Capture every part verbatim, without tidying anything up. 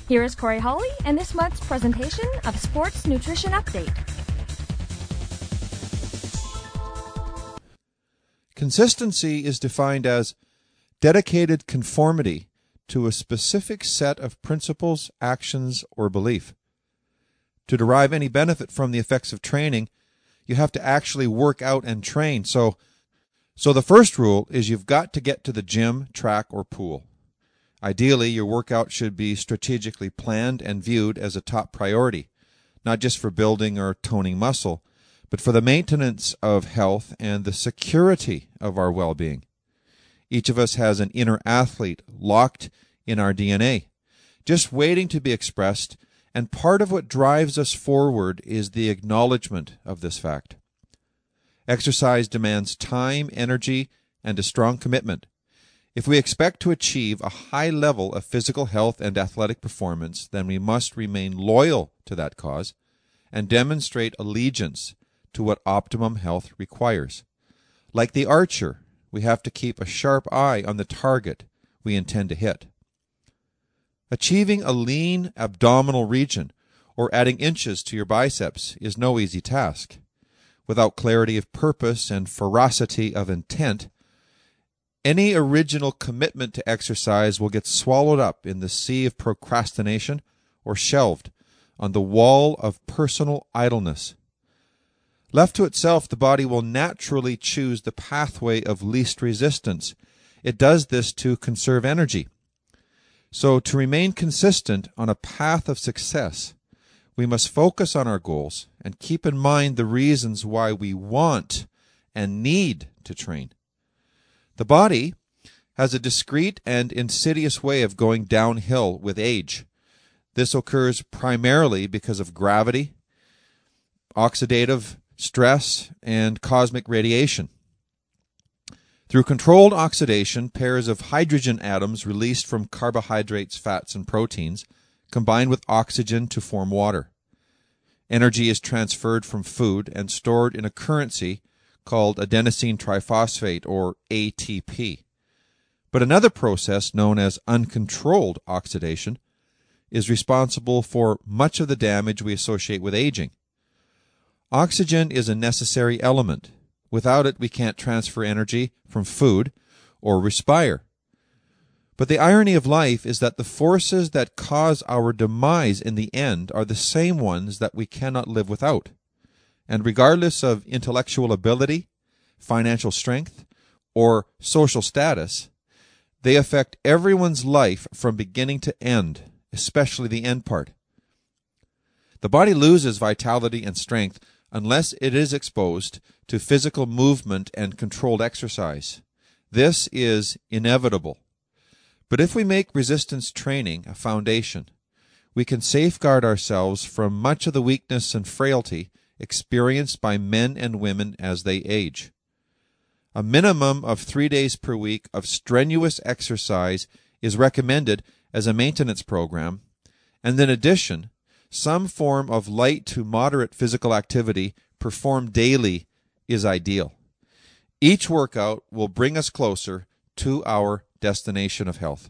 Here is Corey Hawley and this month's presentation of Sports Nutrition Update. Consistency is defined as dedicated conformity to a specific set of principles, actions, or belief. To derive any benefit from the effects of training, you have to actually work out and train. So, so the first rule is you've got to get to the gym, track, or pool. Ideally, your workout should be strategically planned and viewed as a top priority, not just for building or toning muscle, but for the maintenance of health and the security of our well-being. Each of us has an inner athlete locked in our D N A, just waiting to be expressed, and part of what drives us forward is the acknowledgement of this fact. Exercise demands time, energy, and a strong commitment. If we expect to achieve a high level of physical health and athletic performance, then we must remain loyal to that cause and demonstrate allegiance to what optimum health requires. Like the archer, we have to keep a sharp eye on the target we intend to hit. Achieving a lean abdominal region or adding inches to your biceps is no easy task. Without clarity of purpose and ferocity of intent, any original commitment to exercise will get swallowed up in the sea of procrastination or shelved on the wall of personal idleness. Left to itself, the body will naturally choose the pathway of least resistance. It does this to conserve energy. So, to remain consistent on a path of success, we must focus on our goals and keep in mind the reasons why we want and need to train. The body has a discreet and insidious way of going downhill with age. This occurs primarily because of gravity, oxidative stress, and cosmic radiation. Through controlled oxidation, pairs of hydrogen atoms released from carbohydrates, fats, and proteins combine with oxygen to form water. Energy is transferred from food and stored in a currency called adenosine triphosphate, or A T P. But another process known as uncontrolled oxidation is responsible for much of the damage we associate with aging. Oxygen is a necessary element. Without it, we can't transfer energy from food or respire. But the irony of life is that the forces that cause our demise in the end are the same ones that we cannot live without. And regardless of intellectual ability, financial strength, or social status, they affect everyone's life from beginning to end, especially the end part. The body loses vitality and strength unless it is exposed to physical movement and controlled exercise. This is inevitable. But if we make resistance training a foundation, we can safeguard ourselves from much of the weakness and frailty experienced by men and women as they age. A minimum of three days per week of strenuous exercise is recommended as a maintenance program, and in addition, some form of light to moderate physical activity performed daily is ideal. Each workout will bring us closer to our destination of health.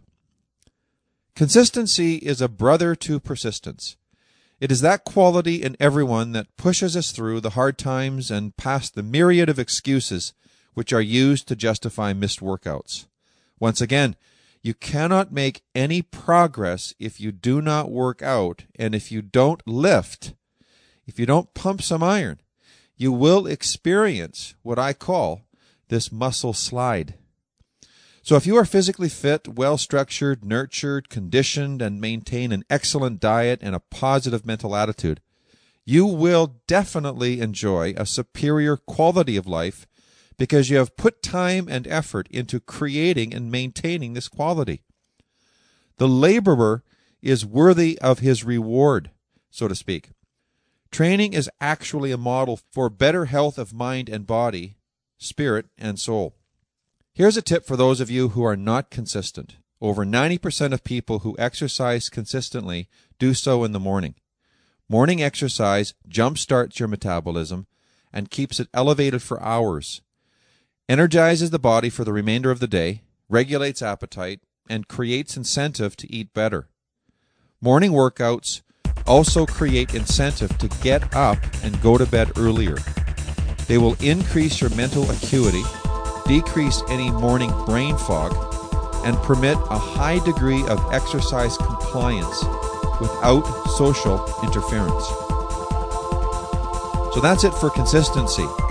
Consistency is a brother to persistence. It is that quality in everyone that pushes us through the hard times and past the myriad of excuses which are used to justify missed workouts. Once again, you cannot make any progress if you do not work out, and if you don't lift, if you don't pump some iron, you will experience what I call this muscle slide. So if you are physically fit, well-structured, nurtured, conditioned, and maintain an excellent diet and a positive mental attitude, you will definitely enjoy a superior quality of life because you have put time and effort into creating and maintaining this quality. The laborer is worthy of his reward, so to speak. Training is actually a model for better health of mind and body, spirit and soul. Here's a tip for those of you who are not consistent. Over ninety percent of people who exercise consistently do so in the morning. Morning exercise jumpstarts your metabolism and keeps it elevated for hours, energizes the body for the remainder of the day, regulates appetite, and creates incentive to eat better. Morning workouts also create incentive to get up and go to bed earlier. They will increase your mental acuity, decrease any morning brain fog, and permit a high degree of exercise compliance without social interference. So that's it for consistency.